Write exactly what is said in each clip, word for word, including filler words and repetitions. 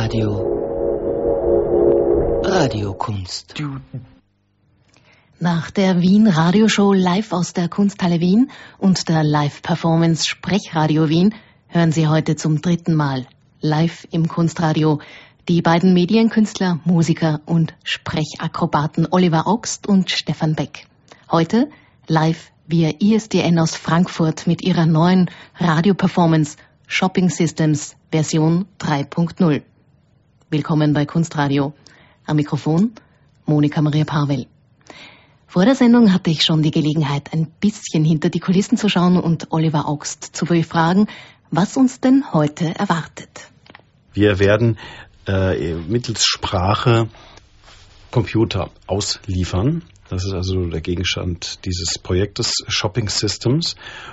Kunstradio. Radiokunst. Nach der Wien Radioshow live aus der Kunsthalle Wien und der Live-Performance Sprechradio Wien hören Sie heute zum dritten Mal live im Kunstradio die beiden Medienkünstler, Musiker und Sprechakrobaten Oliver Augst und Stefan Beck. Heute live via I S D N aus Frankfurt mit ihrer neuen Radioperformance Shopping Systems Version drei Punkt null. Willkommen bei Kunstradio. Am Mikrofon Monika Maria Pavel. Vor der Sendung hatte ich schon die Gelegenheit, ein bisschen hinter die Kulissen zu schauen und Oliver Augst zu befragen, was uns denn heute erwartet. Wir werden äh, mittels Sprache Computer ausliefern. Das ist also der Gegenstand dieses Projektes Shopping Systems.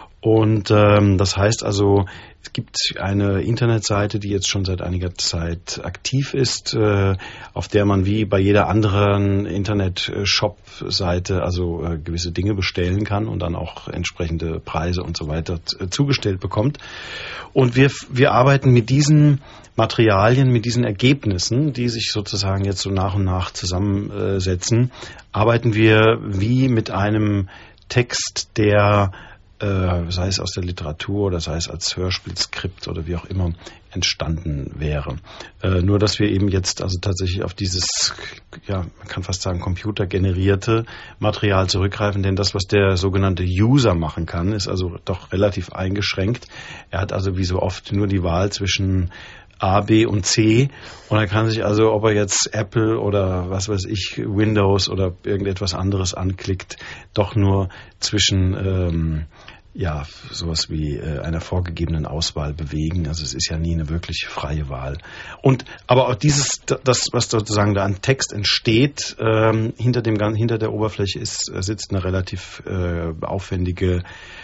Und ähm, das heißt also, es gibt eine Internetseite, die jetzt schon seit einiger Zeit aktiv ist, äh, auf der man wie bei jeder anderen Internet-Shop-Seite also äh, gewisse Dinge bestellen kann und dann auch entsprechende Preise und so weiter äh, zugestellt bekommt. Und wir, wir arbeiten mit diesen Materialien, mit diesen Ergebnissen, die sich sozusagen jetzt so nach und nach zusammensetzen, arbeiten wir wie mit einem Text, der Äh, sei es aus der Literatur oder sei es als Hörspielskript oder wie auch immer entstanden wäre. Äh, nur, dass wir eben jetzt also tatsächlich auf dieses, ja, man kann fast sagen, computergenerierte Material zurückgreifen, denn das, was der sogenannte User machen kann, ist also doch relativ eingeschränkt. Er hat also wie so oft nur die Wahl zwischen A, B und C und er kann sich also, ob er jetzt Apple oder was weiß ich, Windows oder irgendetwas anderes anklickt, doch nur zwischen ähm, ja, sowas wie äh, einer vorgegebenen Auswahl bewegen. Also es ist ja nie eine wirklich freie Wahl. Und aber auch dieses, das, was sozusagen da an Text entsteht, ähm, hinter dem hinter der Oberfläche ist sitzt eine relativ äh, aufwendige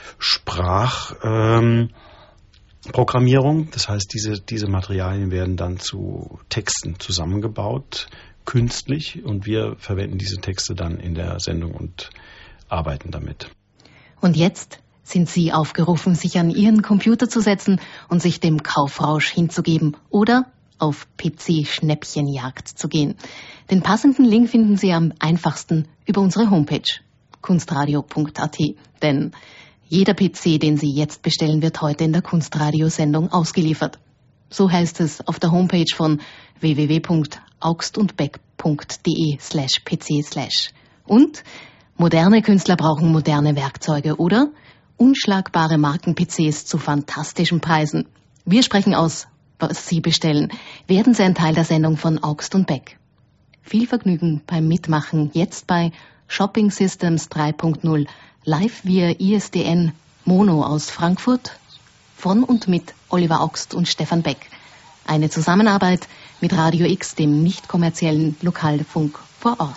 Sprach ähm, Programmierung, das heißt, diese, diese Materialien werden dann zu Texten zusammengebaut, künstlich, und wir verwenden diese Texte dann in der Sendung und arbeiten damit. Und jetzt sind Sie aufgerufen, sich an Ihren Computer zu setzen und sich dem Kaufrausch hinzugeben oder auf P C-Schnäppchenjagd zu gehen. Den passenden Link finden Sie am einfachsten über unsere Homepage kunstradio punkt a t, denn jeder P C, den Sie jetzt bestellen, wird heute in der Kunstradio-Sendung ausgeliefert. So heißt es auf der Homepage von w w w punkt augstundbeck punkt d e slash p c slash. Und moderne Künstler brauchen moderne Werkzeuge oder unschlagbare Marken-P Cs zu fantastischen Preisen. Wir sprechen aus, was Sie bestellen. Werden Sie ein Teil der Sendung von Augst und Beck. Viel Vergnügen beim Mitmachen jetzt bei Shopping Systems drei Punkt null live via I S D N Mono aus Frankfurt von und mit Oliver Augst und Stefan Beck. Eine Zusammenarbeit mit Radio X, dem nicht kommerziellen Lokalfunk vor Ort.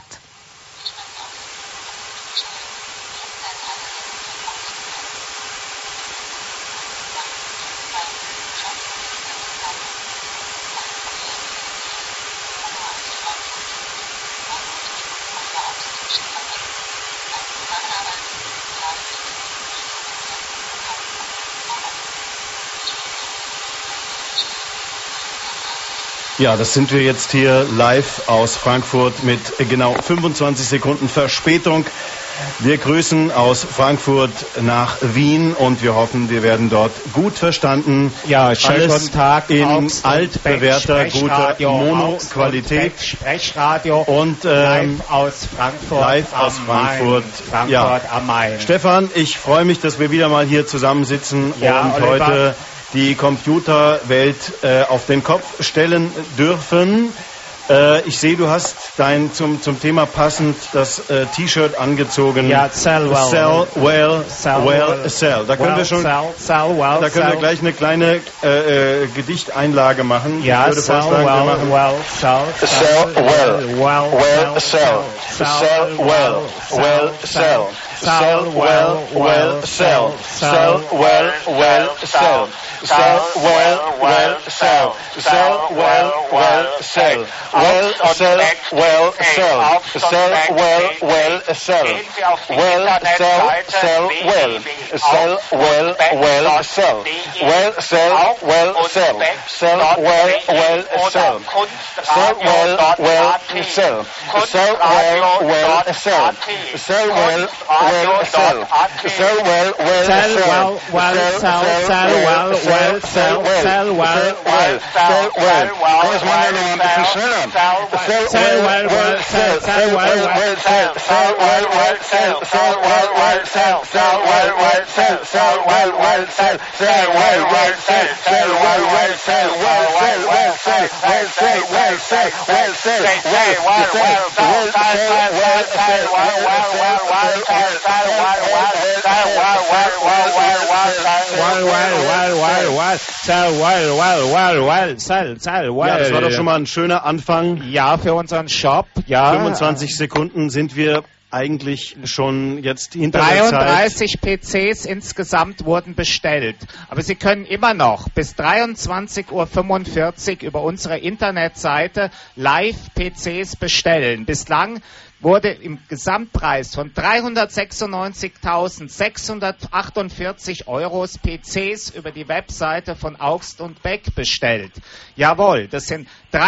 Ja, das sind wir jetzt hier live aus Frankfurt mit genau fünfundzwanzig Sekunden Verspätung. Wir grüßen aus Frankfurt nach Wien und wir hoffen, wir werden dort gut verstanden. Ja, schönen guten Tag. In altbewährter, guter Mono-Qualität. Sprechradio und ähm, live aus Frankfurt, live aus Frankfurt, Frankfurt ja. am Main. Stefan, ich freue mich, dass wir wieder mal hier zusammensitzen ja, und Oliver. heute die Computerwelt äh, auf den Kopf stellen dürfen. Äh, ich sehe, du hast dein zum zum Thema passend das äh, T-Shirt angezogen. Ja, sell well. Sell well, sell well, well. sell. Da können well, wir schon, sell, sell well, da können sell. wir gleich eine kleine äh, äh, Gedichteinlage machen. Ja, ich würde sell vorschlagen, well, wir machen well, sell, sell well, well, well, sell, sell well, well, sell. sell well, well, sell, sell well, well, sell, sell well, well, sell, sell well, well, sell, well, sell, well, sell, sell well, well, sell, well, sell, sell well, sell well, well, sell, well, sell, well, sell, sell well, well, sell, sell well, well, sell, sell well, well, sell, sell well, well, sell, sell well, well, Sell well, well, sell, sell well, well, sell, sell well, well, sell well, well, sell, sell well, well, sell, sell well, well, sell, sell well, well, sell, sell well, well, sell, sell well, well, sell, sell well, well, sell, sell well, well, sell, sell well, well, sell, well, well, well, sell, well, sell, well, sell, well, sell, well, well, well, sell, sell, well, sell, well, well, well, well, sell, sell, well, well, sell, well, well, well, well, well, sell, well, well, well, well, well, sell, well, well, well, well, sell, sell, well. Ja, das war doch schon mal ein schöner Anfang. Ja, für unseren Shop, ja. fünfundzwanzig Sekunden sind wir eigentlich schon jetzt hinter der Zeit. dreiunddreißig P Cs insgesamt wurden bestellt. Aber Sie können immer noch bis dreiundzwanzig Uhr fünfundvierzig über unsere Internetseite live P Cs bestellen. Bislang wurde im Gesamtpreis von dreihundertsechsundneunzigtausendsechshundertachtundvierzig Euro P Cs über die Webseite von Augst und Beck bestellt. Jawohl, das sind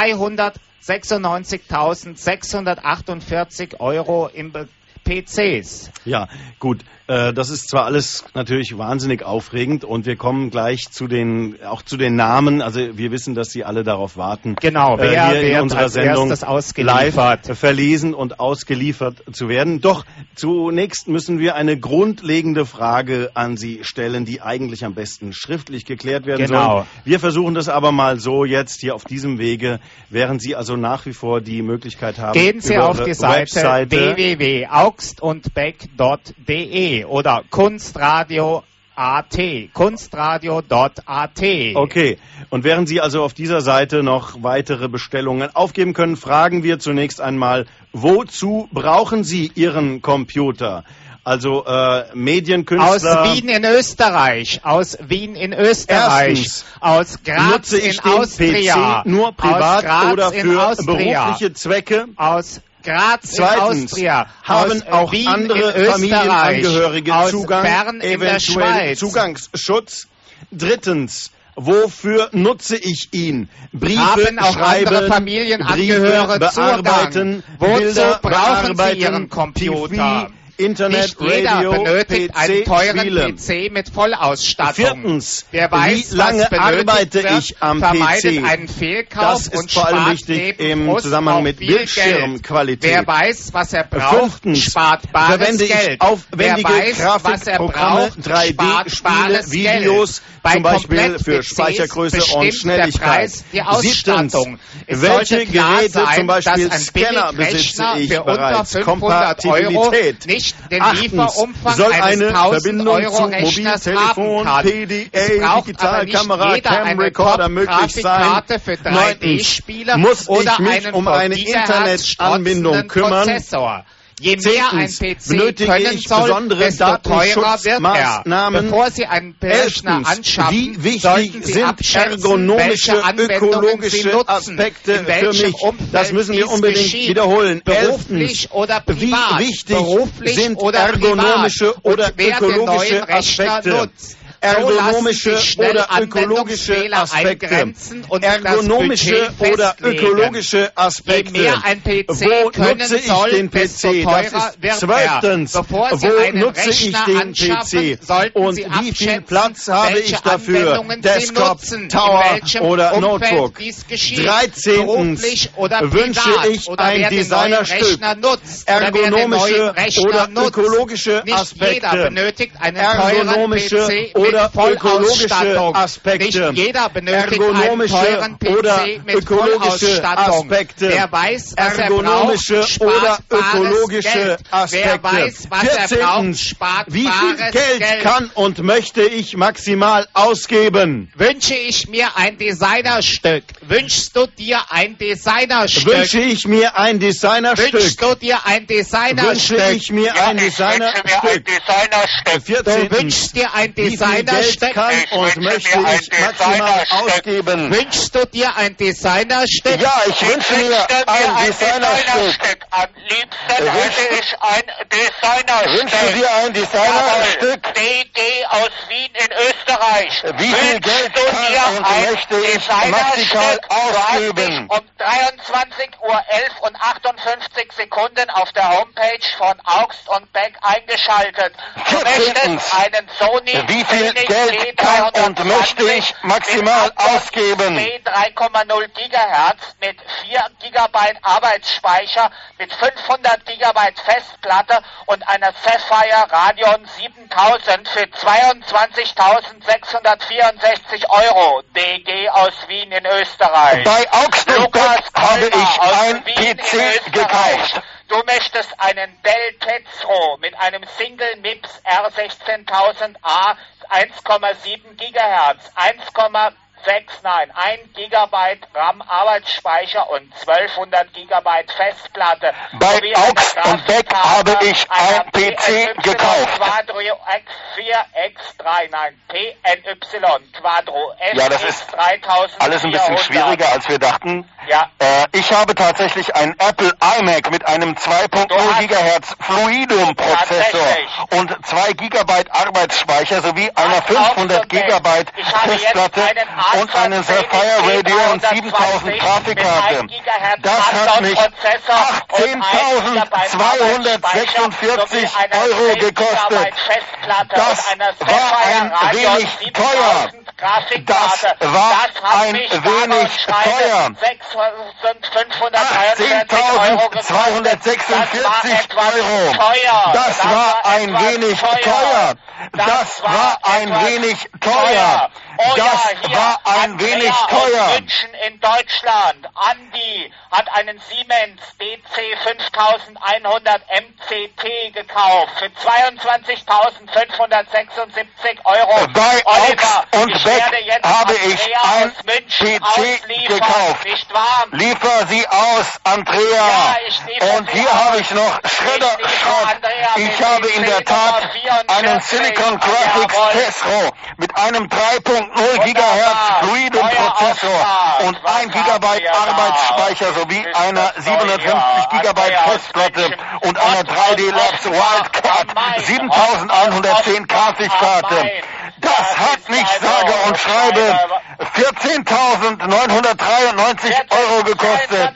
dreihundertsechsundneunzigtausendsechshundertachtundvierzig Euro im Be- P Cs. Ja, gut. Äh, das ist zwar alles natürlich wahnsinnig aufregend und wir kommen gleich zu den, auch zu den Namen. Also wir wissen, dass Sie alle darauf warten, Genau, wer äh, hier in wird unserer als Sendung erstes ausgeliefert? live verlesen und ausgeliefert zu werden. Doch zunächst müssen wir eine grundlegende Frage an Sie stellen, die eigentlich am besten schriftlich geklärt werden Genau. soll. Wir versuchen das aber mal so jetzt hier auf diesem Wege, während Sie also nach wie vor die Möglichkeit haben, Gehen Sie über auf Ihre die Seite Webseite w w w punkt augstundbeck punkt de oder Kunstradio punkt a t, kunstradio punkt a t. Okay, und während Sie also auf dieser Seite noch weitere Bestellungen aufgeben können, fragen wir zunächst einmal, wozu brauchen Sie Ihren Computer? Also äh, Medienkünstler... Aus Wien in Österreich, aus Wien in Österreich, Erstens, aus Graz nutze ich in den Austria, P C nur aus privat Graz oder in für Austria, berufliche Zwecke? aus Graz Zweitens, in Austria, haben aus auch Wien andere in Familienangehörige aus Zugang, Bern in der eventuell Schweiz. Zugangsschutz? Drittens, wofür nutze ich ihn? Briefe Haben auch schreiben, andere Familienangehörige Briefe bearbeiten, Zugang. Wozu Bilder brauchen bearbeiten, Sie Ihren Computer? T V, Internet, Nicht jeder Radio, benötigt P C, einen teuren Spiele. P C mit Vollausstattung. Viertens, Wer weiß, wie lange was benötigt arbeite wird, ich am vermeidet P C? einen Fehlkauf Das ist und vor allem spart wichtig neben im Frust Zusammenhang auch mit viel Bildschirmqualität. Geld. Wer weiß, was er braucht, Fünftens, spart bares verwende ich Geld. aufwendige Wer weiß, was er Grafikprogramme, braucht, drei spart D-Spiele, bares Videos, Geld. Bei zum Beispiel für Komplett-P Cs Speichergröße und bestimmt Schnelligkeit. Der Preis die Ausstattung. Es welche sollte klar Geräte, sein, zum Beispiel dass ein Scanner, besitze Billigrechner ich für unter bereits? fünfhundert Euro Kompatibilität. nicht den Achtens, Lieferumfang soll eines eine tausend Verbindung Euro zu Rechners Mobiltelefon, haben kann. P D A, Es braucht Digitalkamera, aber nicht jeder eine Camrecorder möglich sein. Top-Grafikkarte für drei D-Spiele muss oder ich mich einen um eine vor Gigahertz Internetanbindung strotzenden kümmern. Prozessor. Je mehr ein Zehntens, P C benötige können ich soll, besondere desto teurer wird er. Datenschutzmaßnahmen. Bevor Sie einen Rechner Elftens, anschaffen, wie wichtig sollten Sie sind abschätzen, ergonomische, welche Anwendungen ökologische Sie nutzen, Aspekte in welchem für mich? Umfeld Das müssen wir dies unbedingt geschieht, wiederholen. beruflich Elftens, oder privat, wie wichtig beruflich sind oder ergonomische privat, oder und wer ökologische den neuen Rechner Aspekte? Nutzt. Ergonomische So lassen sich schnell oder ökologische Anwendungsfehler Aspekte. eingrenzen und Ergonomische das Budget oder festlegen. ökologische Aspekte. Je mehr ein P C Wo können nutze ich soll, den P desto C? teurer Das ist wird zwölftens. er. Bevor Sie Wo einen nutze ich Rechner den P C? anschaffen, sollten Und Sie wie viel abschätzen, Platz habe welche ich dafür? Anwendungen Desktop, Sie nutzen, Tower in welchem oder Umfeld Notebook. dies geschieht, Dreizehntens beruflich oder wünsche privat, ich oder ein wer den Designerstück. neuen Rechner nutzt, oder wer den Ergonomische neuen Rechner oder nutzt. ökologische Nicht Aspekte. jeder benötigt einen teuren P Ergonomische C oder oder ökologische Aspekte. Nicht jeder benötigt ergonomische einen teuren P C oder mit ökologische Vollausstattung. Aspekte. Wer weiß, was ergonomische er braucht, oder spart ökologische Geld. Aspekte. Wer weiß, was er braucht, spart Wie viel bares Geld, Geld. kann und möchte ich maximal ausgeben? Wünsche ich mir ein Designerstück? Wünschst du dir ein Designerstück? Wünsche ich mir ein Designerstück? Wünschst du dir ein Designerstück? Wünsche ich mir Ja, ein ich wünsche mir ein Designerstück? Designerstück. vierzehn. Du wünschst dir ein Wie viel Geld Designerstück? kann Ich und wünsche möchte mir ein ich maximal Designerstück. ausgeben? Wünschst du dir ein Designerstück? Ja, ich wünsche mir ein Designerstück. Am liebsten Wünschst hätte du- ich ein Designerstück. Wünschst du dir ein Designerstück? Jawohl. D G aus Wien in Österreich. Wie viel Wünschst Geld du kann dir und ein möchte ich Designerstück? maximal Du hast ausgeben? dich um dreiundzwanzig Uhr elf und achtundfünfzig Sekunden auf der Homepage von Augst und Beck eingeschaltet. Du vierzehntens. möchtest einen Sony Wie viel Phoenix Geld T kann und dreihundertzwanzig möchte ich maximal mit Antwort ausgeben? B drei Komma null Gigahertz mit vier Gigabyte Arbeitsspeicher, mit fünfhundert Gigabyte Festplatte und einer Sapphire Radeon siebentausend für zweiundzwanzigtausendsechshundertvierundsechzig Euro. D G aus Wien in Österreich. Bei Augst und Lukas Beck habe Kolmer ich aus ein Wien P in C Österreich. gekauft. Du möchtest einen Dell Tetro mit einem Single M I P S R sechzehntausend A eins Komma sieben Gigahertz, eins Komma sechs, nein, ein Gigabyte RAM Arbeitsspeicher und zwölfhundert Gigabyte Festplatte. Bei sowie eine Augst und Beck Grafikkarte habe ich einer ein P C P N Y gekauft. Quadro X vier X drei, nein, P N Y Quadro Ja, das F X ist dreitausendvierhundert. Alles ein bisschen schwieriger, als wir dachten. Ja. Äh, ich habe tatsächlich einen Apple iMac mit einem zwei Punkt Du null hast- Gigahertz Fluidum-Prozessor Tatsächlich. und zwei Gigabyte Arbeitsspeicher sowie einer Was fünfhundert glaubst du denn? Gigabyte Ich habe jetzt Festplatte einen und einen Sapphire Radeon siebentausend Grafikkarte. Das hat mich achtzehntausendzweihundertsechsundvierzig Euro gekostet. Das war ein wenig teuer. Das war ein wenig teuer. achtzehntausendzweihundertsechsundvierzig Euro. Das war ein wenig teuer. Das war ein wenig teuer. Das war ein wenig teuer. München in Deutschland. Andi hat einen Siemens D C fünftausendeinhundert M C T gekauft für zweiundzwanzigtausendfünfhundertsechsundsiebzig Euro. Bei Oliver, Augst und ich Beck werde jetzt habe Andrea ich ein aus München P C ausliefern, gekauft. nicht wahr? Liefer sie aus, Andrea. Ja, ich liefere Und sie hier aus. habe ich noch Ich Schredderschrott. liefere Andrea Ich mit habe dem in der P C Tat Nummer vierundvierzig. einen Silicon Graphics Jawohl. Testro mit einem drei Punkt null Gigahertz Fluidum-Prozessor und ein Gigabyte Arbeitsspeicher sowie einer siebenhundertfünfzig Gigabyte Festplatte und einer drei D Labs Wildcard siebentausendeinhundertzehn Grafikkarte. Das hat mich sage und schreibe vierzehntausendneunhundertdreiundneunzig Euro gekostet.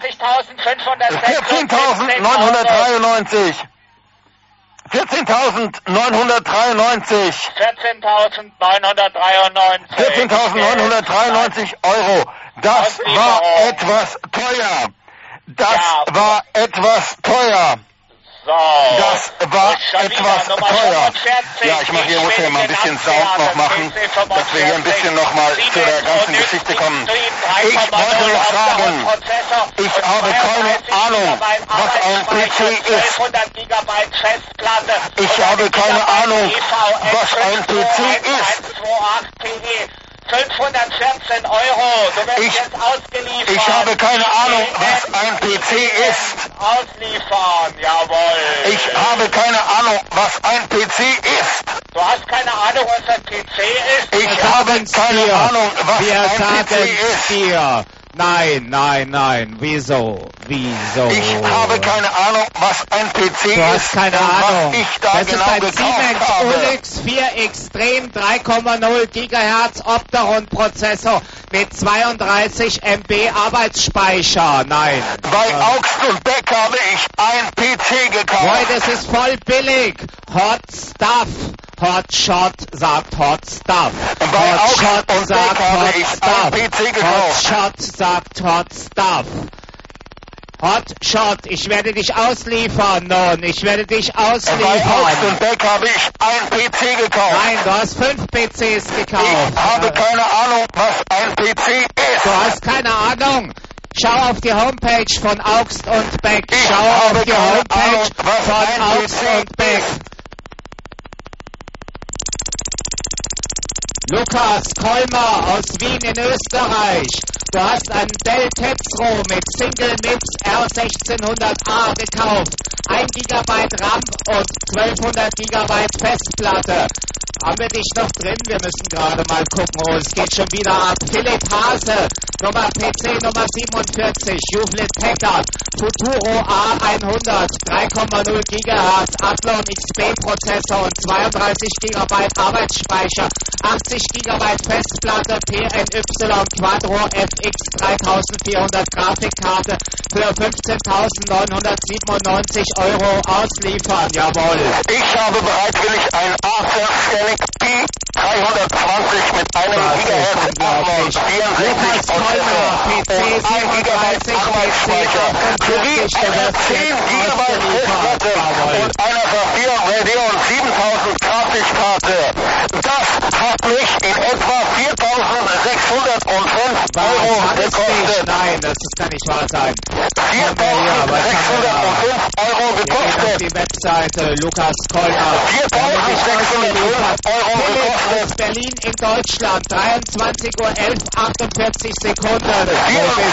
vierzehntausendneunhundertdreiundneunzig. vierzehntausendneunhundertdreiundneunzig. vierzehntausendneunhundertdreiundneunzig. vierzehntausendneunhundertdreiundneunzig Euro. Das war etwas teuer. Das war etwas teuer. So. Das war Und schon etwas wieder Nummer teuer. fünfundvierzig. Ja, ich mache hier, muss ja mal ein bisschen Sound noch machen, dass wir hier ein bisschen noch mal zu der ganzen Geschichte kommen. Ich wollte noch sagen, ich habe keine Ahnung, was ein P C ist. Ich habe keine Ahnung, was ein P C ist. fünfhundertvierzehn Euro. Du wirst Ich- jetzt ausgeliefert. Ich habe keine Ahnung, was ein P C ist. Ausliefern, jawohl. Ich habe keine Ahnung, was ein P C ist. Du hast keine Ahnung, was ein P C ist? Ich habe keine dir. Ahnung, was Wir ein P C sagen ist. dir. Nein, nein, nein. Wieso? Wieso? Ich habe keine Ahnung, was ein P C Du ist hast keine und Ahnung. was ich da das genau ist ein gekauft Siemens habe. Ulix vier Extrem drei Komma null Gigahertz Opteron-Prozessor mit zweiunddreißig Megabyte Arbeitsspeicher. Nein. Bei Augst und Beck habe ich ein P C gekauft. Boy, das ist voll billig. Hot Stuff. Hot Shot sagt Hot Stuff. Bei Hot Augst Shot und sagt Beck habe Hot ich Stuff. ein P C Hot gekauft. Shot sagt Hot Stuff. Hotshot, ich werde dich ausliefern, nun, ich werde dich Bei ausliefern. Augst und Beck habe ich ein P C gekauft. Nein, du hast fünf P Cs gekauft. Ich habe keine Ahnung, was ein P C ist. Du hast keine Ahnung. Schau auf die Homepage von Augst und Beck. Ich Schau habe auf die keine Homepage Ahnung, was von ein Augst P C und Beck. Lukas Kolmer aus Wien in Österreich. Du hast einen Dell Tetsro mit Single Mips R sechzehnhundert A gekauft. ein Gigabyte RAM und zwölfhundert Gigabyte Festplatte. Haben wir dich noch drin? Wir müssen gerade mal gucken. Oh, es geht schon wieder ab. Philipp Hase, Nummer P C Nummer siebenundvierzig, Hewlett Packard, Futuro A hundert, drei Komma null Gigahertz, Athlon X P Prozessor und zweiunddreißig Gigabyte Arbeitsspeicher, achtzig Gigabyte Festplatte, P N Y Quadro F X dreitausendvierhundert Grafikkarte für fünfzehntausendneunhundertsiebenundneunzig Euro ausliefern. Jawohl. Ich habe bereitwillig ein Acer Scenic P dreihundertzwanzig mit einem Gigahertz Lukas vierundsechzig Kolmer, P C und ein Gigabyte siebenunddreißig, Arbeitsspeicher sowie eine zehn Gigabyte Festplatte und einer Saphir Radeon siebentausend Grafikkarte. Das hat mich in etwa viertausendsechshundertfünf Euro gekostet. Nein, das kann nicht wahr sein. viertausendsechshundertfünf Euro Auf gekostet. die Webseite Lukas Kolmer. viertausendsechshundertfünf Euro Philipp gekostet. aus Berlin in Deutschland, dreiundzwanzig Uhr elf, achtundvierzig Sekunden. Wo bist du?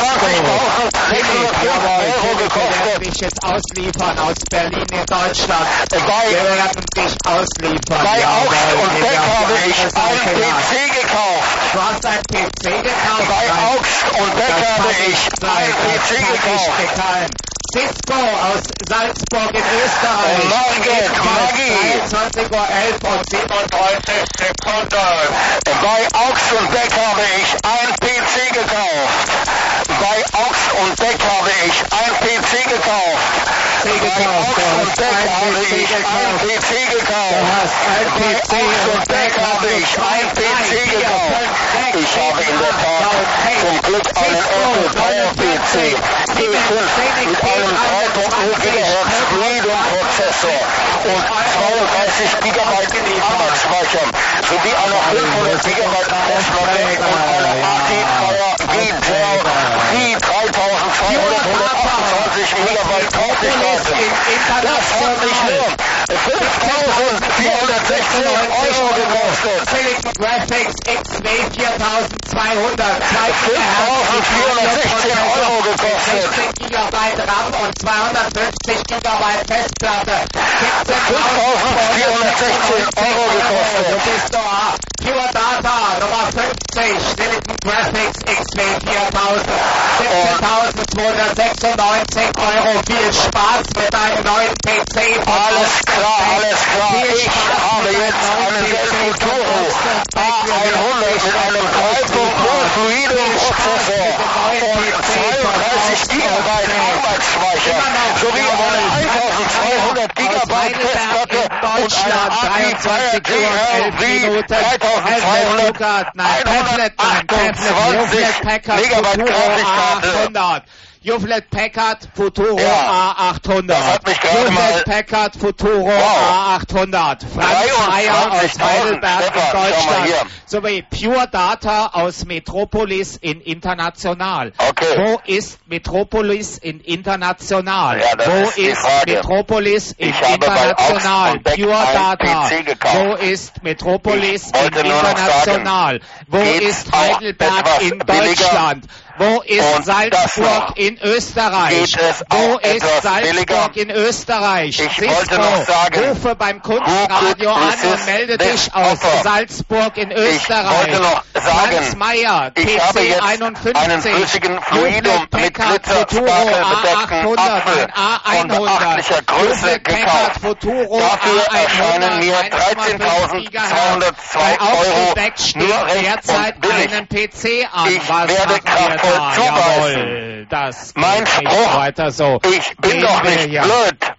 Philipp, jawohl, Euro Philipp, wir werden gekostet. dich jetzt ausliefern aus Berlin in Deutschland. Bei, Wir werden dich ausliefern. bei jawohl, Augst und wir Beck werden habe dir ich alles ein aufgeladen. P C gekauft. Du hast ein P C gekauft? Bei Nein. Augst und Beck Das habe kann ich nicht sein, ein P das C kann nicht gekauft. gefallen. Cisco aus Salzburg in Österreich. Oh, Margit, Margit. dreiundzwanzig Uhr elf und siebenunddreißig Sekunden. Bei Augst und Beck habe ich ein P C gekauft. Bei Augst und Beck habe ich ein P C gekauft. C Bei gekauft, Augst du und hast Beck ein habe P C ich ein gekauft. P C gekauft. Du hast ein P C Bei Augst und und Beck habe ich ein P C gekauft. Ich habe in der Tat zum Glück einen Apple Power P C P fünf mit einem drei Komma null Gigahertz Freedom Prozessor und zweiunddreißig Gigabyte Arbeitsspeicher sowie einer fünfhundert Gigabyte Festplatte und einer A T Fire G Gel wie dreitausendzweihundertachtundzwanzig Megabyte Grafikkarte. Das hat mich nur fünftausendvierhundertsechzehn Euro gekostet. Silicon Graphics X W vierzehntausendzweihundert. fünftausendvierhundertsechzehn Euro gekostet. sechzehn Gigabyte RAM und zweihundertfünfzig Gigabyte Festplatte. fünftausendvierhundertsechzehn Euro gekostet. Du bist da. Pure Data Nummer fünfzig. Silicon Graphics X W viertausend. siebzehntausendzweihundertsechsundneunzig Euro. Viel Spaß mit deinem neuen P C. Alles klar, alles klar. Ich habe jetzt einen Dell Futuro A hundert mit einem drei Komma null Freedom Prozessor und zweiunddreißig Gigabyte Arbeitsspeicher sowie eine eintausendzweihundert Gigabyte Festplatte und eine A T Fire G L V dreitausendzweihundert einhundertachtundzwanzig Megabyte Grafikkarte. Hewlett Packard Futuro Ja, A achthundert. das hat mich gerade mal- Hewlett Packard Futuro Wow. A achthundert. Franz Meyer aus dreiundzwanzigtausend. Heidelberg Stefan, in schau mal Deutschland. hier. Sowie Pure Data aus Metropolis in International. Okay. Wo ist Metropolis in International? Ja, das Wo ist die ist Frage. Metropolis in Ich habe bei International? Augst und Beck Pure ein Data. P C gekauft. Wo ist Metropolis Ich wollte in nur noch International? Wo geht's ist auch Heidelberg etwas in billiger? Deutschland? Wo ist Und das Salzburg noch. in Österreich? Geht es Wo auch ist etwas Salzburg billiger? in Österreich? Ich Cisco, wollte noch sagen, rufe beim who Kundenradio could an resist und melde this dich aus offer? Salzburg in Ich Österreich. wollte noch sagen, Franz Meyer, ich P habe C jetzt einundfünfzig, einen flüssigen Fluidum Hewlett mit Packard Futuro Glitzersparkel A bedeckten achthundert, Apfel ein A von hundert, beachtlicher Größe Hewlett Packard gekauft. Futuro Dafür A erscheinen mir hundert, dreizehntausendzweihundertzwei Euro nur recht derzeit und billig. einen P C an. Ich Was werde machen wir kraftvoll da? zubeißen. Jawohl, das Mein geht nicht Spruch, weiter so. ich bin Gehen doch wir nicht hier. blöd.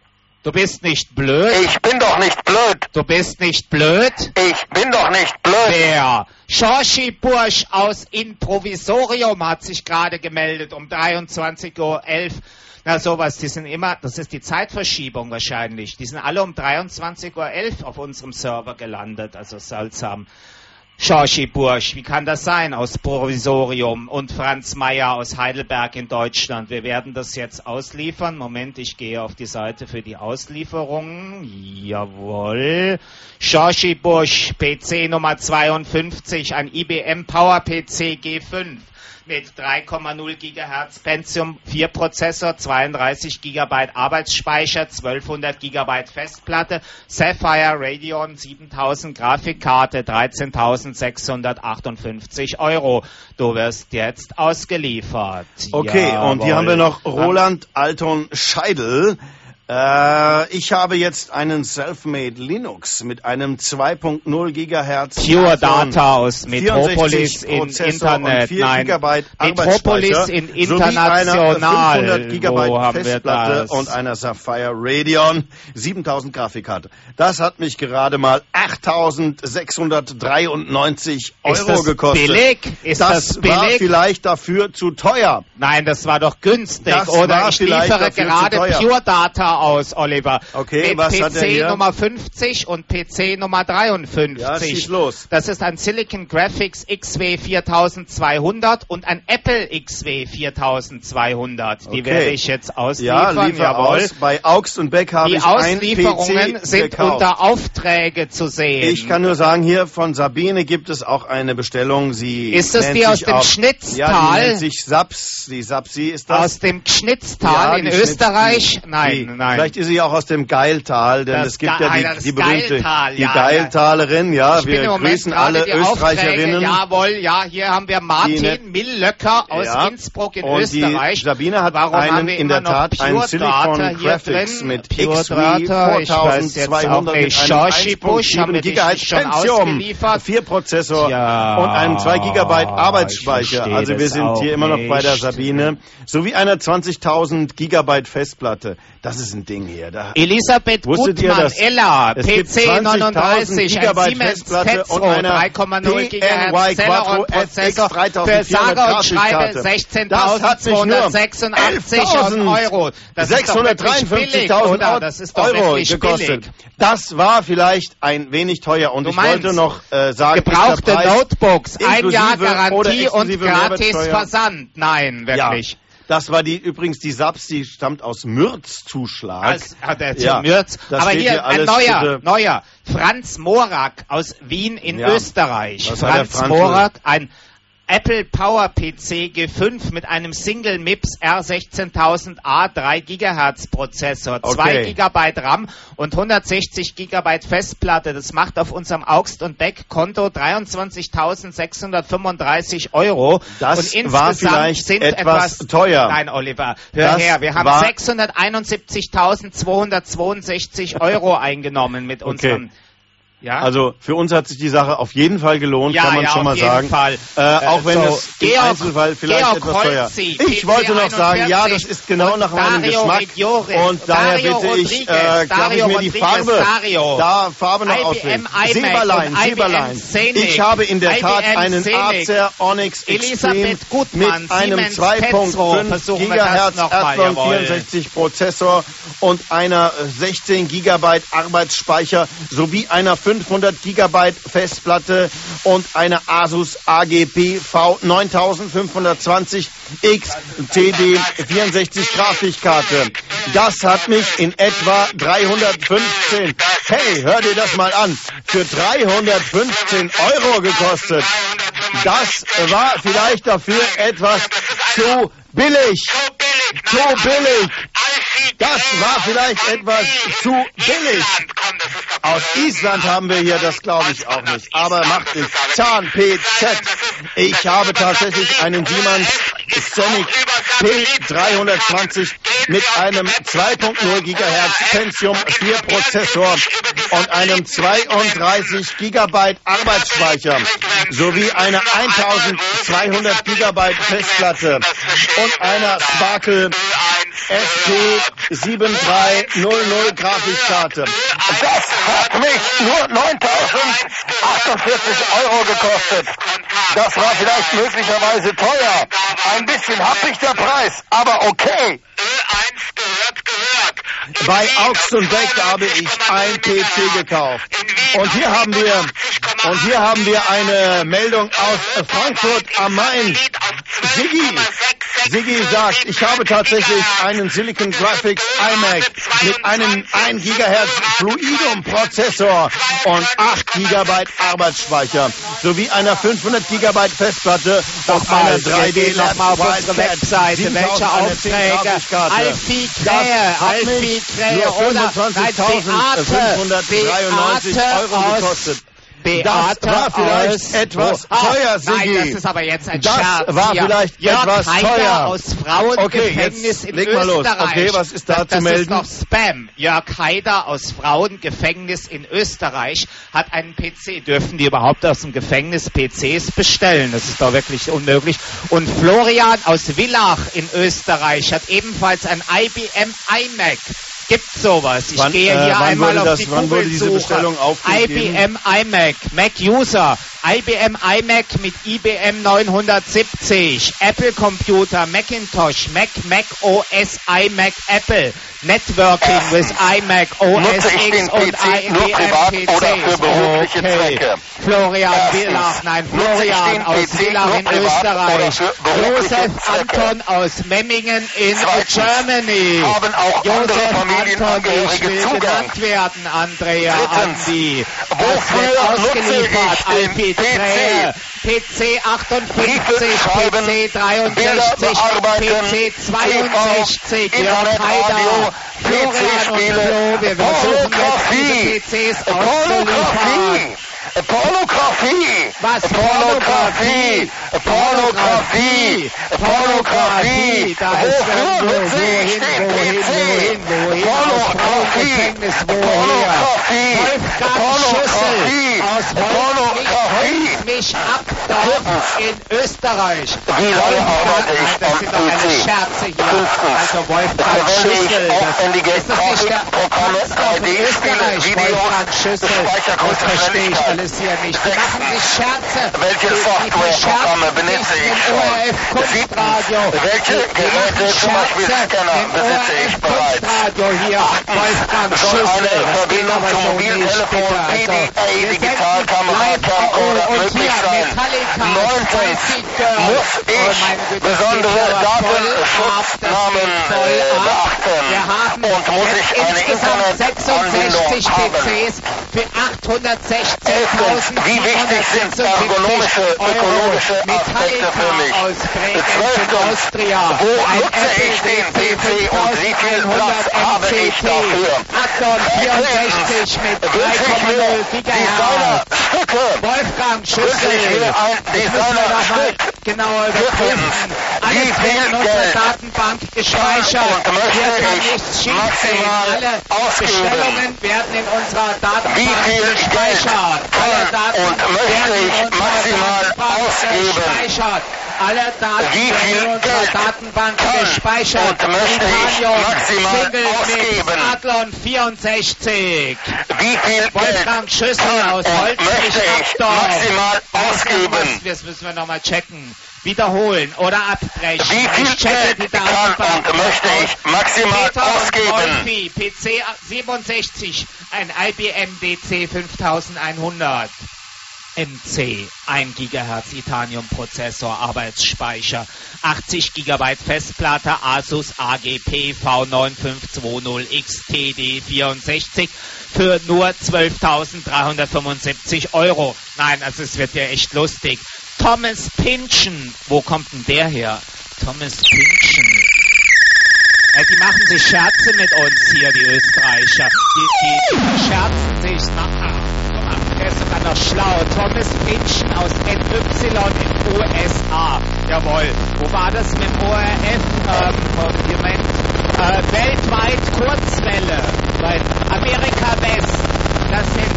Du bist nicht blöd. Ich bin doch nicht blöd. Du bist nicht blöd. Ich bin doch nicht blöd. Der Schorschi Bursch aus Improvisorium hat sich gerade gemeldet um dreiundzwanzig Uhr elf. Na sowas, die sind immer, das ist die Zeitverschiebung wahrscheinlich. Die sind alle um dreiundzwanzig Uhr elf auf unserem Server gelandet, also seltsam. Schorschi Bursch, wie kann das sein, aus Provisorium, und Franz Meyer aus Heidelberg in Deutschland. Wir werden das jetzt ausliefern. Moment, ich gehe auf die Seite für die Auslieferung. Jawohl. Schorschi Bursch, P C Nummer zweiundfünfzig, ein I B M Power P C G fünf. Mit drei Komma null Gigahertz Pentium vier Prozessor, zweiunddreißig Gigabyte Arbeitsspeicher, zwölfhundert Gigabyte Festplatte, Sapphire Radeon siebentausend Grafikkarte, dreizehntausendsechshundertachtundfünfzig Euro. Du wirst jetzt ausgeliefert. Okay, Jawohl. Und hier haben wir noch Roland Alton Scheidel. Äh, ich habe jetzt einen Selfmade Linux mit einem zwei Komma null Gigahertz Pure Data aus Metropolis in Internet. Nein, Metropolis in International. fünfhundert Gigabyte Wo haben wir Festplatte das? und einer Sapphire Radeon siebentausend Grafikkarte. Das hat mich gerade mal achttausendsechshundertdreiundneunzig Euro Ist das gekostet. billig? Ist das, das billig? war vielleicht dafür zu teuer. Nein, das war doch günstig. Das Oder war ich vielleicht liefere dafür gerade zu teuer. Pure Data aus, Oliver. Okay, mit was P hat er C hier? Nummer fünfzig und P C Nummer dreiundfünfzig. Ja, schieß los. Das ist ein Silicon Graphics X W viertausendzweihundert und ein Apple X W viertausendzweihundert. Die Okay. werde ich jetzt Ja, ausliefern. liefer Jawohl. aus. Bei Augst und Beck habe Die ich ein Auslieferungen P C sind gekauft. unter Aufträge zu sehen. Ich kann nur sagen, hier von Sabine gibt es auch eine Bestellung. Sie Ist das nennt die aus sich dem auch, Schnitztal? Ja, die nennt sich Saps. Die Sapsi ist das. Aus dem Schnitztal Ja, in die Schnitz- Österreich? die- Nein, die, nein. Vielleicht ist sie auch aus dem Geiltal, denn Das es gibt Ge- ja die, das die berühmte Geiltal, die ja, Geiltalerin. Ja, Ich bin wir im Moment grüßen gerade alle die Österreicherinnen. Aufträge. Jawohl, ja, hier haben wir Die Martin net- Millöcker aus Ja. Innsbruck in Und Österreich. die Sabine hat Warum einen haben wir in immer der noch Tat Pure einen Data Silicon hier Graphics drin? mit Pure X W Data, ich weiß jetzt auch vierzehntausendzweihundert nicht. mit einem Schorschi eins Komma Busch haben wir sieben dich Gigahertz schon Pentium, ausgeliefert. vier Prozessor Tja, und einem zwei Gigabyte ich Arbeitsspeicher. verstehe Also wir das sind auch hier immer noch bei der nicht. Sabine. Sowie einer zwanzigtausend Gigabyte Festplatte. Das ist ein Ding hier. Da Elisabeth Wusstet ihr Gutmann, das? Ella, Es P gibt C neununddreißig, ein Gigabyte Siemens Festplatte Tetro, und eine drei Komma null P N Y Gigahertz Quattro F X Prozessor für dreitausendvierhundert sage und schreibe Grafikkarte. sechzehntausendzweihundertsechsundachtzig Euro. Das ist doch wirklich billig, oder? Das ist doch Euro wirklich gekostet. billig. Das war vielleicht ein wenig teuer und Du ich meinst, wollte noch äh, sagen, Gebrauchte ist der Preis Notebooks, ein Jahr inklusive oder Garantie und exklusive gratis Mehrwertsteuer? Versand. Nein, wirklich. Ja. Das war die übrigens die Saps, die stammt aus Mürzzuschlag. Das hat er Ja, zum Mürz. das Aber steht hier hier ein alles neuer, bitte. neuer. Franz Morak aus Wien in Ja. Österreich. Was hat der Franz Franz Morak, ein Apple Power P C G fünf mit einem Single M I P S R sechzehntausend A drei Gigahertz Prozessor, Okay. zwei Gigabyte RAM und hundertsechzig Gigabyte Festplatte. Das macht auf unserem Augst und Beck Konto dreiundzwanzigtausendsechshundertfünfunddreißig Euro. Das und war insgesamt vielleicht sind etwas etwas teuer. Nein, Oliver, hör Das her, wir haben war- sechshunderteinundsiebzigtausendzweihundertzweiundsechzig Euro eingenommen mit unserem. Ja? Also für uns hat sich die Sache auf jeden Fall gelohnt, Ja, kann man ja, schon auf mal jeden sagen. Fall. Äh, auch Äh, wenn so, es im Georg- Einzelfall vielleicht Georg etwas teuer. Holzi, Ich wollte noch sagen, ja, das ist genau und nach meinem Dario Geschmack. Rigioris, Und daher Dario bitte ich, Rodriguez, äh, darf ich Dario mir die Rodriguez, Farbe, Dario. da Farbe noch I B M auswählen. iMac Silberlein, und I B M Silberlein. Scenic. Ich habe in der Tat I B M einen Scenic. Acer Onyx Extreme Elisabeth Gutmann, mit einem Siemens zwei Komma Tetro. fünf Versuchen wir Gigahertz das noch mal, R jawohl. vierundsechzig Prozessor und einer äh, sechzehn Gigabyte Arbeitsspeicher sowie einer fünfhundert Gigabyte Festplatte und eine Asus A G P V neuntausendfünfhundertzwanzig X T D vierundsechzig Grafikkarte. Das hat mich in etwa dreihundertfünfzehn, hey, hör dir das mal an, für dreihundertfünfzehn Euro gekostet. Das war vielleicht dafür etwas zu billig. Zu billig. Das war vielleicht etwas zu billig. Aus Island haben wir hier, das glaube ich auch nicht. Aber macht nichts. Zahn P Z. Ich habe tatsächlich einen Siemens Scenic P dreihundertzwanzig mit einem zwei Komma null Gigahertz Pentium vier Prozessor und einem zweiunddreißig Gigabyte Arbeitsspeicher sowie einer eintausendzweihundert Gigabyte Festplatte und einer Sparkle S T sieben drei null null Grafikkarte. Das hat mich nur neuntausendachundvierzig Euro gekostet. Das war vielleicht möglicherweise teuer. Ein bisschen happig der Preis, aber okay. Bei Augst und Beck habe ich ein P C gekauft. Und hier haben wir, und hier haben wir eine Meldung aus Frankfurt am Main. Siggi, Siggi sagt, ich habe tatsächlich einen Silicon Graphics iMac mit einem ein Gigahertz Fluidum Prozessor und acht Gigabyte Arbeitsspeicher sowie einer fünfhundert Gigabyte Festplatte und einer drei D Lab Webseite. Welche Aufträge? Alfie Krähe, Alfie Krähe oder fünfhundertdreiundneunzig Euro gekostet. Beate das war vielleicht aus etwas oh, teuer, Sigi. Nein, das ist aber jetzt ein das Scherz. Das war hier. vielleicht Jörg etwas Haider teuer. aus Frauengefängnis okay, in leg mal los. Österreich. Okay, was ist da das, zu das melden? Das ist doch Spam. Jörg Haider aus Frauengefängnis in Österreich hat einen P C. Dürfen die überhaupt aus dem Gefängnis P Cs bestellen? Das ist doch wirklich unmöglich. Und Florian aus Villach in Österreich hat ebenfalls ein I B M iMac. Gibt sowas. Ich wann, gehe äh, hier einmal das, auf die wann wurde diese Google-Suche. Bestellung aufgegeben? I B M iMac, Mac User, I B M iMac mit I B M neunhundertsiebzig, Apple Computer, Macintosh, Mac, Mac O S, iMac, Apple, Networking with iMac, O S X und I B M P Cs. Oder für berufliche okay. Zwecke. Florian Erstens, Villach, nein, Florian aus P C Villach in Österreich. Josef Anton aus Memmingen in Zweitens, Germany. haben auch Josef Anton, ich Familienangehörige will Zugang. genannt werden, Andrea Drittens, Andi. Das wofür wird nutze ausgeliefert, ich den Alfie P C? Krähe, P C achtundfünfzig, Briefe schreiben, P C dreiundsechzig, Bilder bearbeiten, P C zweiundsechzig, T V, Jörg Haider, P C Florian und Spiele, Flo, wir versuchen jetzt diese P Cs auszuliefern. Pornografie! Was? Pornografie! Pornografie! Pornografie! Da ist Wofür irgendwo, nutze ich wohin, den wohin, P C? wohin, wohin, aus Frauengefängnis, woher? Pornografie! Wolfgang Schüssel aus Pornografie! Holz mich ab dort in Österreich. Wie lange arbeite ich Das am sind doch eine P C? Scherze hier. Fünftens. Also Wolfgang Verwende ich Schüssel, das aufwendige ist das nicht der Grafikprogramme, Kanzler von drei D-Spiele, Österreich, Videos, Wolfgang Schüssel. Das Speichergröße, verstehe ich Schnelligkeit. alles hier nicht. Die machen sich Scherze. Welche Die- die Softwareprogramme verscherzen benutze sich ich im schon? O R F Kunstradio. Welche Die- die Geräte, machen zum Beispiel Scherze Scanner, im besitze O R F ich bereits? Kunstradio hier. Wolfgang Soll Schüssel. eine Das geht Verbindung aber zum so nicht, Mobiltelefon, bitte. P D A, Also, wir Digitalkamera, senden live- Camcorder oh, und möglich hier sein. Metallica, Neuntens Spicy Girl. muss Oh, ich meine Güte, das besondere geht aber voll ab, das Datenschutznamen geht voll äh, ab. beachten. Wir haben Und muss jetzt ich eine insgesamt Internetanbindung sechsundsechzig haben. P Cs für achthundertsechzehntausend Wie wichtig sind ergonomische, ökologische Aspekte für mich? aus Bregenz in Zwölftens, Austria. wo Ein nutze Apple ich den D P C und wie viel Platz habe ich dafür? Athlon vierundsechzig mit drei Wünsche ich Komma mir null Gigahertz. Designerstücke. Wolfgang Wünsche ich Schüssel. mir ein Das müssen wir noch mal Designerstück. genauer überprüfen. Alles Wie wird viel in unserer Geld Datenbank gespeichert. und möchte Hier kann ich nichts schief gehen. maximal Alle ausgeben? Bestellungen werden in unserer Wie Datenbank viel Geld gespeichert. Alle kann Daten und möchte werden in ich unserer maximal Datenbank ausgeben? gespeichert. Alle Daten Wie werden viel in unserer Geld Datenbank kann gespeichert. und möchte ich Titanium, maximal Single Mix, ausgeben? Adlon vierundsechzig. Wie viel Wolfgang Geld Schüssel kann aus und Holzmich möchte ich Abdorf. maximal Da ist ausgeben? irgendwas, Das müssen wir nochmal checken. Wiederholen oder abbrechen. Wie viel Ich checke die Geld kann Datenbank. und möchte ich maximal Peter und ausgeben? Wolfi, P C siebenundsechzig, ein I B M D C fünftausendeinhundert. M C, ein Gigahertz Titanium-Prozessor, Arbeitsspeicher, achtzig Gigabyte Festplatte, Asus A G P V neun fünf zwei null X T D vierundsechzig für nur zwölftausenddreihundertfünfundsiebzig Euro. Nein, also es wird ja echt lustig. Thomas Pynchon, wo kommt denn der her? Thomas Pynchon. Ja, die machen sich Scherze mit uns hier, die Österreicher. Die, die, die scherzen sich. Na, ach, guck mal, der ist sogar noch schlau. Thomas Pynchon aus N Y in U S A. Jawohl. Wo war das mit dem O R F? Ähm, Moment. Äh, weltweit Kurzwelle. Bei Amerika West. Das sind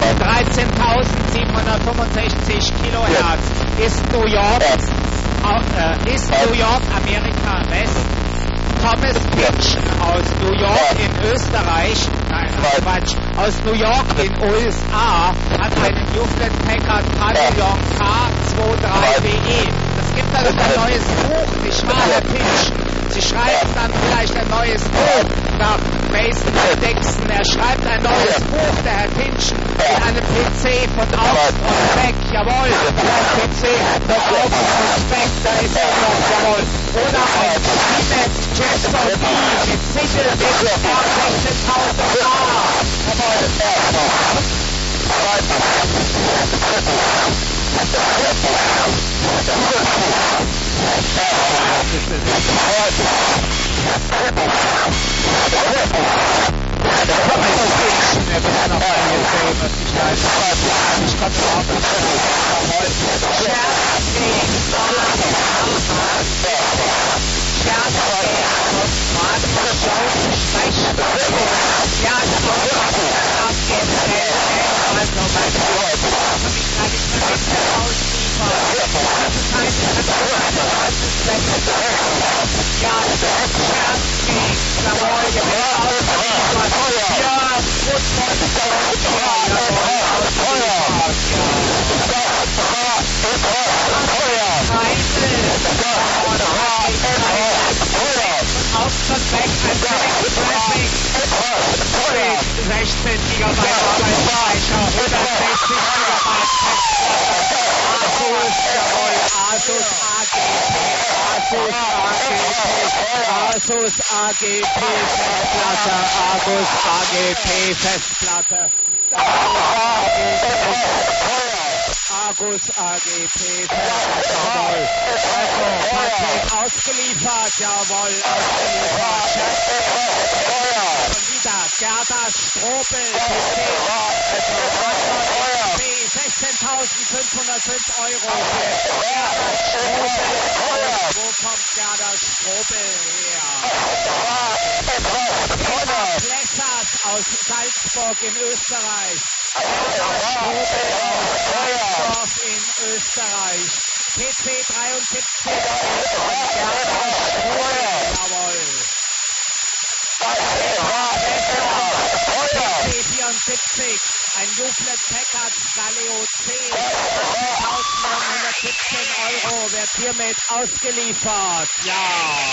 dreizehntausendsiebenhundertfünfundsechzig Kilohertz. Ist New York, äh, ist New York Amerika West. Thomas Pynchon Österreich, nein, Quatsch, aus New York in U S A hat einen Hewlett Packard Pavilion K drei W E. Das gibt dann ein neues Buch, nicht wahr, Herr Pinschen? Sie schreiben dann vielleicht ein neues Buch nach Mason Dixon. Er schreibt ein neues Buch, der Herr Pinschen, mit einem P C von Augst und Beck. Jawohl, der P C von Augst und Beck, da ist er noch, jawohl. Oder ein Siemens Jesper B mit Sichel mit R sechzehntausend A. Jawohl. sechzehn Gigabyte Arbeitsspeicher, hundertsechzig Gigabyte Asus, jawohl, Asus A G P, Asus A G P, Asus A G P Festplatte, Asus A G P Festplatte, Asus A G P Festplatte, jawohl, also Paket ausgeliefert, jawohl, ausgeliefert, wieder Gerda Strobel, P C, sechzehntausendfünfhundertfünf Euro für Gerda Strobel. Wo kommt Gerda Strobel her? Peter Plessert aus Salzburg in Österreich. Gerda Strobel aus Salzdorf in Österreich. P C dreiundsiebzig von Gerda Strobel, jawohl. P C vierundsiebzig, ein Hewlett Packard Galileo C, neunzehnhundertsiebzehn Euro, wird hiermit ausgeliefert. Ja.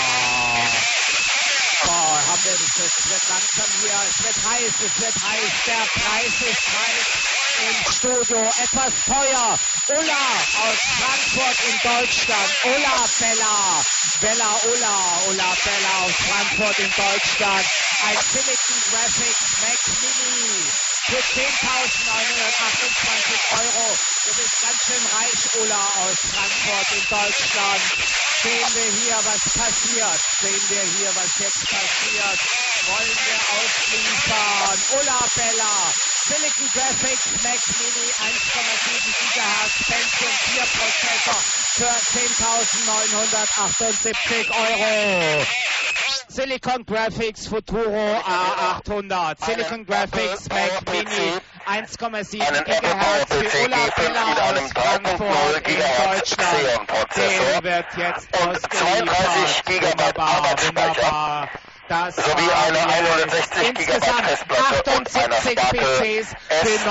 Boah, haben wir das, es wird langsam hier, es wird heiß, es wird heiß, der Preis ist heiß im Studio, etwas teuer. Ulla aus Frankfurt in Deutschland, Ulla Bella, Bella Ulla, Ulla Bella aus Frankfurt in Deutschland, ein Silicon Graphics Mac Mini für zehntausendneunhundertachtundzwanzig Euro. Du bist ganz schön reich, Ulla aus Frankfurt in Deutschland. Sehen wir hier, was passiert. Sehen wir hier, was jetzt passiert. Wollen wir ausliefern. Ulla Bella, Silicon Graphics Mac Mini eins Komma sieben Gigahertz Pentium vier Prozessor für zehntausendneunhundertachtundsiebzig Euro. Silicon Graphics Futuro A achthundert, Silicon Graphics Mac Mini eins Komma sieben Gigahertz für Ulla Bella aus Frankfurt in Deutschland. Der wird jetzt ausgeliefert. Wunderbar, wunderbar. Das sowie eine hundertsechzig Gigabyte Festplatte und einer achtundsiebzig P Cs für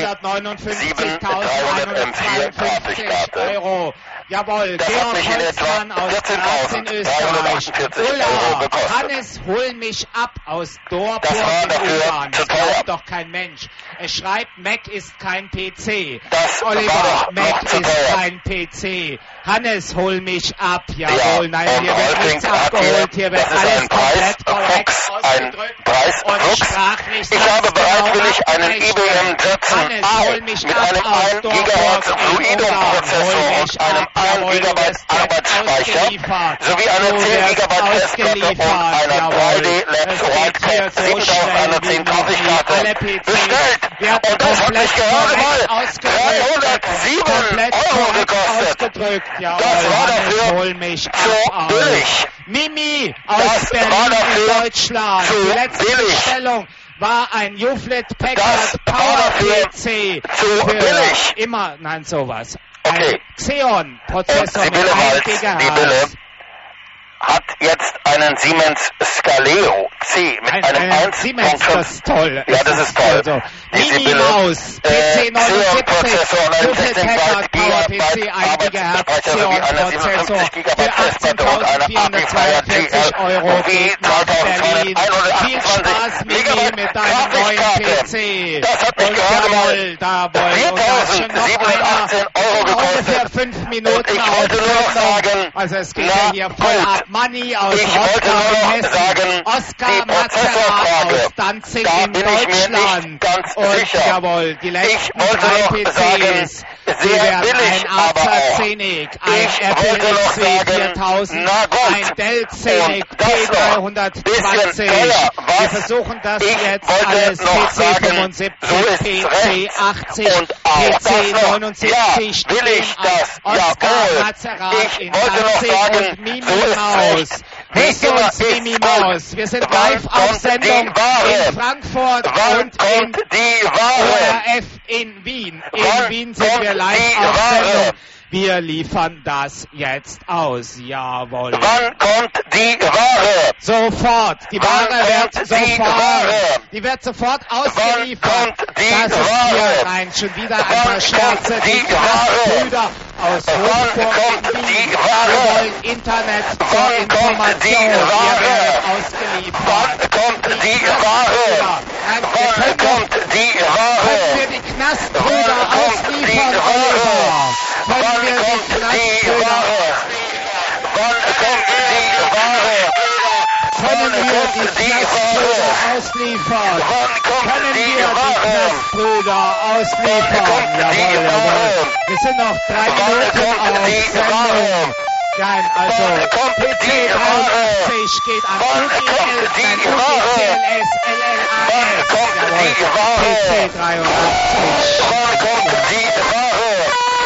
neunhundertneunundfünfzigtausendzweihundertzweiundfünfzig Euro. Jawohl, Georg Holzmann aus Graz in Österreich. Ulla, Hannes, hol mich ab aus Dorburg in Ungarn. Das glaubt doch kein Mensch. Er schreibt, Mac ist kein P C. Das Oliver, Mac ist kein P C. Hannes, hol mich ab. Jawohl, nein, hier wird nichts abgeholt. Hier wird alles komplett korrekt ausgedrückt und sprachlich. Ich habe bereitwillig einen I B M Jetson I mit einem ein Gigahertz Fluidum-Prozessor und einem ein Gigabyte Arbeitsspeicher sowie einer zehn Gigabyte Festplatte und einer drei D L E D Whitecap siebentausendzehn Grafikkarte bestellt. Und das hat mich gerade mal dreihundertsieben Euro gekostet. Das war dafür zu billig. Mimi aus Berlin in Deutschland. Die letzte Bestellung war ein Hewlett Packard Power P C. Zu billig. Immer, nein, sowas. Okay. Ein Xeon-Prozessor mit ein ein Gigahertz. Hat jetzt einen Siemens Scaleo C mit ein, einem ein Siemens, das ist toll. Ja, das ist toll. Also, Mini-Maus, P C neunundsiebzig, Dual-Packard, Power-P C, ein Gigahertz, Xeon-Prozessor für achtzehntausendvierhundertzweiundvierzig Euro geht nach Berlin. Viel Spaß, Mini, mit deinem neuen P C. Und jawohl, da wollen wir schon noch einer. Ungefähr fünf Minuten auf Sendung. Also es geht ja hier voll ab. Money aus Rostock in Hessen. Oskar Mazerat aus Danzig in Deutschland. Und jawohl, die letzten drei P Cs. Sie werden ein Acer Scenic, ein Apple X C viertausend, ein Dell Scenic P dreihundertzwanzig. Wir versuchen das jetzt alles. P C fünfundsiebzig, P C achtzig, P C neunundsiebzig stehen auf Oskar Mazerat in Danzig und Mini-Maus. Grüß uns, Mini-Maus. Wir sind live auf Sendung in Frankfurt und in O R F in Wien. In Wien sind wir live auf Sendung. Wir liefern das jetzt aus. Jawohl. Wann kommt die Ware? Sofort. Die Ware wird sofort. Die wird sofort ausgeliefert. Das ist hier rein. Schon wieder ein paar Scherze. Die Brüder aus Hofburg in Wien. Wir wollen Internet zur Information. Hier wird ausgeliefert. Wann kommt die Ware? Wann kommt die Ware? Können wir die Knastbrüder ausliefern, Oliver? Können wir die Knastbrüder Wann kommt die Ware? Können wir die Knastbrüder ausliefern? Können wir die Knastbrüder ausliefern? Jawohl, jawohl. Wir sind noch drei Minuten auf Sendung. Nein, also P C dreiundachtzig geht an U G L, nein, U G C L S, L L A S. Jawohl, P C dreiundachtzig. Wann kommt die Ware?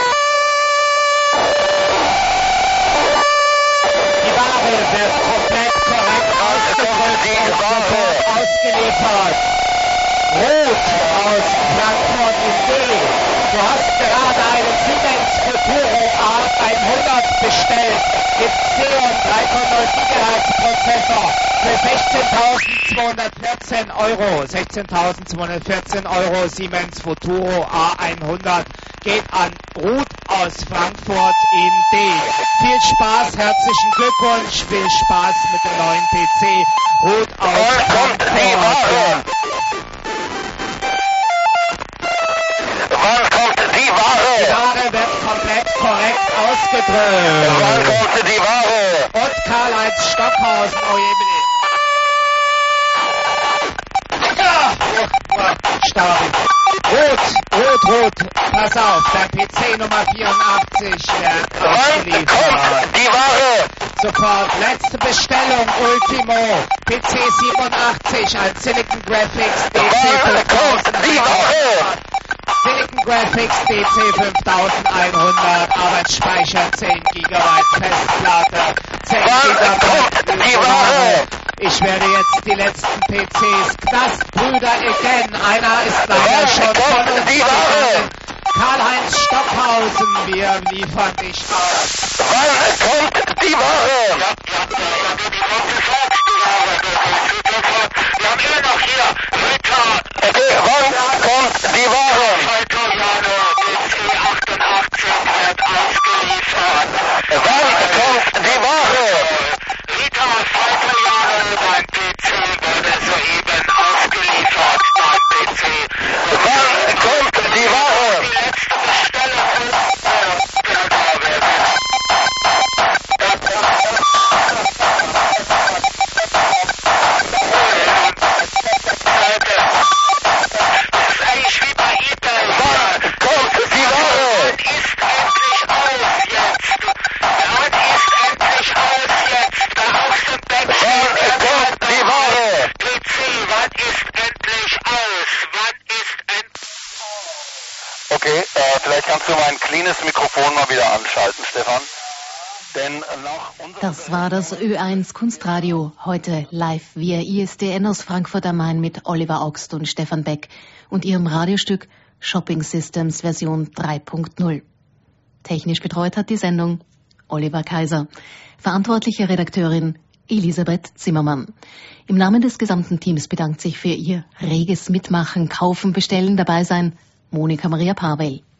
Die Ware wird komplett korrekt ausgedrückt und sofort ausgeliefert. Rot aus Frankfurt in D. Du hast gerade einen Siemens Futuro A hundert bestellt mit Xeon drei Komma null Gigahertz Prozessor für sechzehntausendzweihundertvierzehn Euro. sechzehntausendzweihundertvierzehn Euro Siemens Futuro A hundert geht an Ruth aus Frankfurt in D. Viel Spaß, herzlichen Glückwunsch, viel Spaß mit dem neuen P C. Ruth aus Frankfurt. Wann kommt die Ware? Die Ware wird komplett korrekt ausgedrückt. Wann kommt die Ware? Und Karl-Heinz Stockhausen, oh je, bitte. Ja, Stabi. Rot, rot, rot. Pass auf, der P C Nummer vierundachtzig wird Wann ausgeliefert. kommt die Ware? Sofort, letzte Bestellung, Ultimo. P C siebenundachtzig, ein Silicon Graphics D C Wann kommt die Ware? Silicon Graphics D C fünftausendeinhundert, Arbeitsspeicher zehn Gigabyte, Festplatte zehn Wann kommt Gigabyte. die Ware? Ich werde jetzt die letzten P Cs, Knastbrüder again, einer ist leider Wann schon von kommt uns die Ware? gegangen. Karl-Heinz Stockhausen, wir liefern dich aus. Wann kommt die Ware? Wir haben immer noch hier Ritter. Okay, wann kommt die Ware? Zweiter Jahre P C achtundachtzig wird ausgeliefert. Wann kommt die Ware? Ritter, zweiter Jahre, dein P C wurde soeben ausgeliefert. Dein P C. Wann kommt die Ware? Die letzte Bestellung ist ausgegeben. Okay, äh, vielleicht kannst du mein cleanes Mikrofon mal wieder anschalten, Stefan. Denn nach unserem Das war das Ö eins Kunstradio, heute live via I S D N aus Frankfurt am Main mit Oliver Augst und Stefan Beck und ihrem Radiostück Shopping Systems Version drei Punkt null. Technisch betreut hat die Sendung Oliver Kaiser. Verantwortliche Redakteurin Elisabeth Zimmermann. Im Namen des gesamten Teams bedankt sich für Ihr reges Mitmachen, Kaufen, Bestellen, dabei sein Monika Maria Pavel.